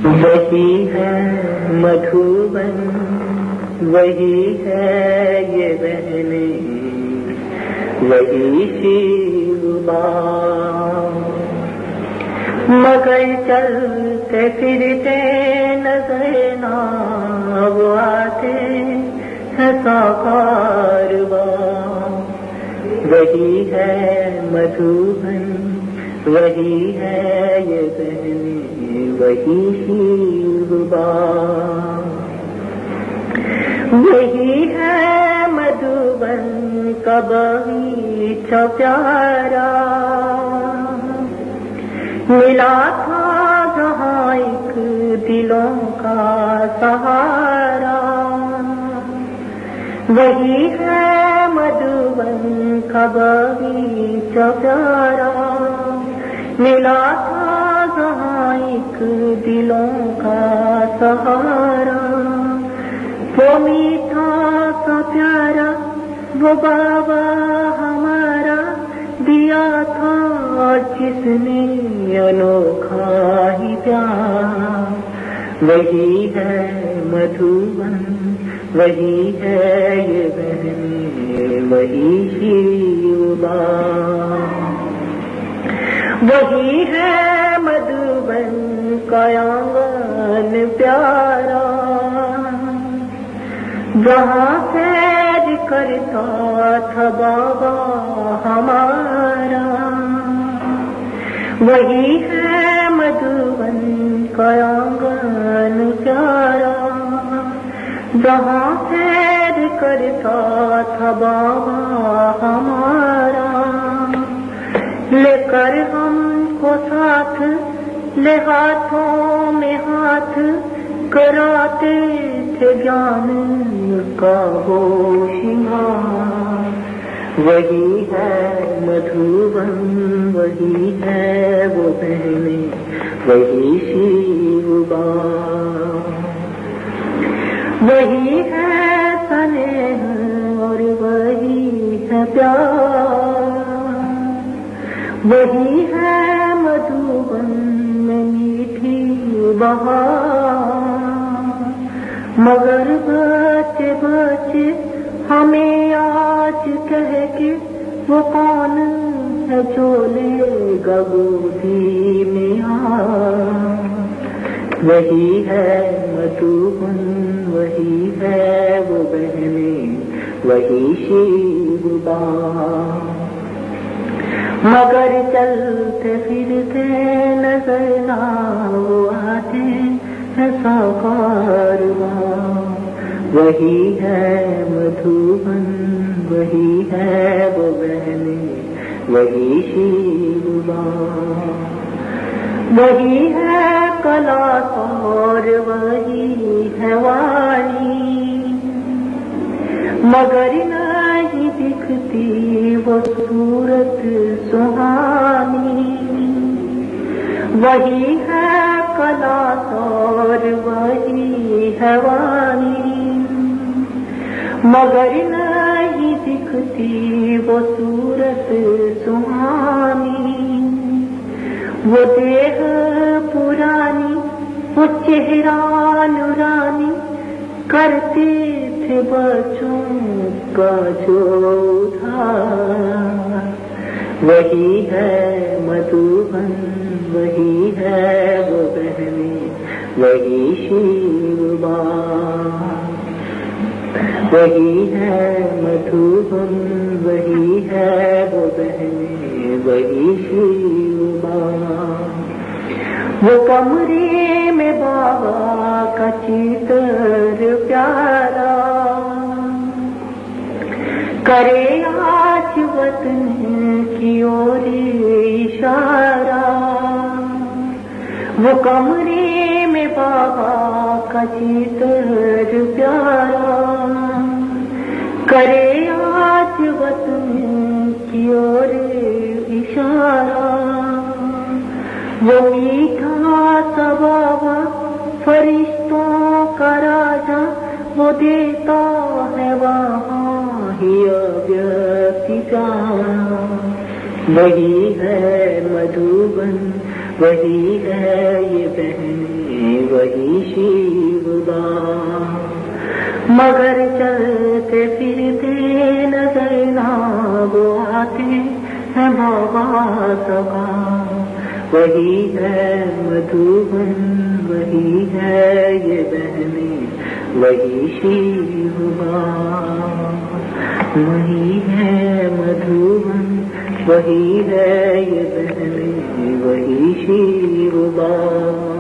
वही है मधुबन, वही है ये बहने, वही शिवबा। मगर चलते फिरते नजर ना वो आते हैं साकारवा। वही है मधुबन, वही है ये बहने, वही शिवबा। वही है मधुबन का बगीचा प्यारा, मिला था जहाँ एक दिलों का सहारा। वही है मधुबन का बगीचा प्यारा, मिला था जहाँ एक दिलों का सहारा। वो मीठा सा प्यारा वो बाबा हमारा दिया था, जिसने अनोखा ही प्यार। वही है मधुबन, वही है ये बहने, वही शिवबा। वही है मधुबन का आंगन प्यारा, जहाँ सैर करता था बाबा हमारा। वही है मधुबन का आंगन प्यारा, जहाँ सैर करता था बाबा हमारा। लेकर हमको साथ ले हाथों में हाथ, कराते थे ज्ञान का होशियार। वही है मधुबन, वही है वो बहने, वही शिवबा। वही है स्नेह और वही है प्यार। वही है मधुबन में मीठी बहार। मगर बच्चे बच्चे हमें आज कह के वो कौन है जो लेगा गोदी में हाथ। वही है मधुबन, वही है वो बहने, वही शिवबा। मगर चलते फिरते नजर ना वो आते हैं साकारवा। वही है मधुबन, वही है वो बहने, वही शिवबा। वही है कला और वही है वाणी, मगर नहीं दिखती वो सूरत सुहानी। वही है कला और वही है वाणी, मगर नहीं दिखती वो सूरत सुहानी। वो देह पुरानी, वो चेहरा नूरानी, करते थे बच्चों का जो उद्धार। वही है मधुबन, वही है वो बहने, वही शिवबा। वही है मधुबन, वही है वो बहने, वही शिवबा। वो कमरे में बाबा का चित्र प्यारा, करे आज वतन की ओर इशारा। वो कमरे में बाबा का चित्र प्यारा, करे आज वतन की ओर इशारा। वो मीठा सा बाबा फरिश्तों का राजा, वो देता है वहाँ ही अव्यक्ति प्यार। वही है मधुबन, वही है ये बहने, वही शिवबा। मगर चलते फिरते नजर ना वो आते हैं बाबा सभा। वही है मधुबन, वही है ये बहने, वही शिवबा। वही है मधुबन, वही है ये बहने, वही शिवबा।